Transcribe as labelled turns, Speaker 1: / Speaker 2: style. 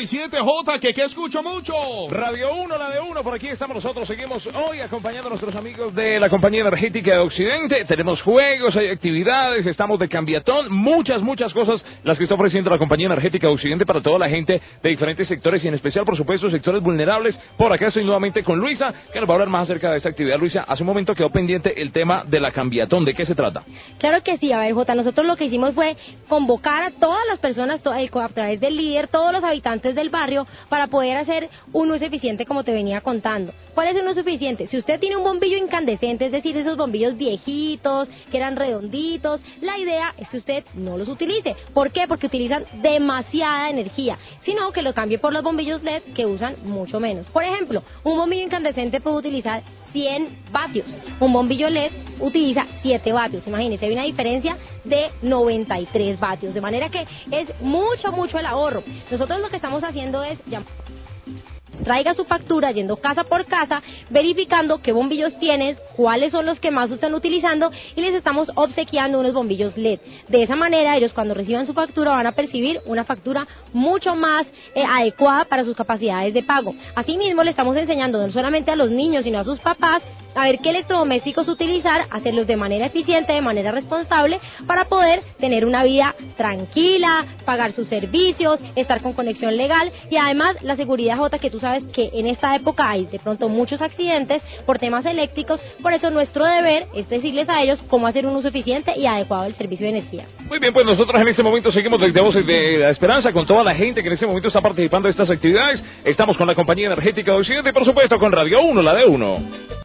Speaker 1: 7J, que escucho mucho.
Speaker 2: Radio 1, la de 1, por aquí estamos nosotros. Seguimos hoy acompañando a nuestros amigos de la Compañía Energética de Occidente. Tenemos juegos, hay actividades, estamos de cambiatón, muchas cosas las que está ofreciendo la Compañía Energética de Occidente para toda la gente de diferentes sectores y en especial, por supuesto, sectores vulnerables. Por acá estoy nuevamente con Luisa, que nos va a hablar más acerca de esta actividad. Luisa, hace un momento quedó pendiente el tema de la cambiatón. ¿De qué se trata?
Speaker 3: Claro que sí. A ver, Jota, nosotros lo que hicimos fue convocar a todas las personas, a través del líder, todos los habitantes del barrio, para poder hacer un uso eficiente, como te venía contando. ¿Cuál es un uso eficiente? Si usted tiene un bombillo incandescente, es decir, esos bombillos viejitos, que eran redonditos, la idea es que usted no los utilice. ¿Por qué? Porque utilizan demasiada energía, sino que lo cambie por los bombillos LED, que usan mucho menos. Por ejemplo, un bombillo incandescente puede utilizar 100 vatios, un bombillo LED utiliza 7 vatios, imagínense, hay una diferencia de 93 vatios, de manera que es mucho el ahorro. Nosotros lo que estamos haciendo es traiga su factura yendo casa por casa, verificando qué bombillos tienes, cuáles son los que más están utilizando y les estamos obsequiando unos bombillos LED. De esa manera ellos cuando reciban su factura van a percibir una factura mucho más adecuada para sus capacidades de pago. Asimismo le estamos enseñando no solamente a los niños sino a sus papás a ver qué electrodomésticos utilizar, hacerlos de manera eficiente, de manera responsable, para poder tener una vida tranquila, pagar sus servicios, estar con conexión legal y además la seguridad, Jota, que tú sabes que en esta época hay de pronto muchos accidentes por temas eléctricos, por eso nuestro deber es decirles a ellos cómo hacer un uso eficiente y adecuado del servicio de energía.
Speaker 2: Muy bien, pues nosotros en este momento seguimos desde Voces de la Esperanza con toda la gente que en este momento está participando de estas actividades. Estamos con la Compañía Energética de Occidente y por supuesto con Radio 1, la de 1.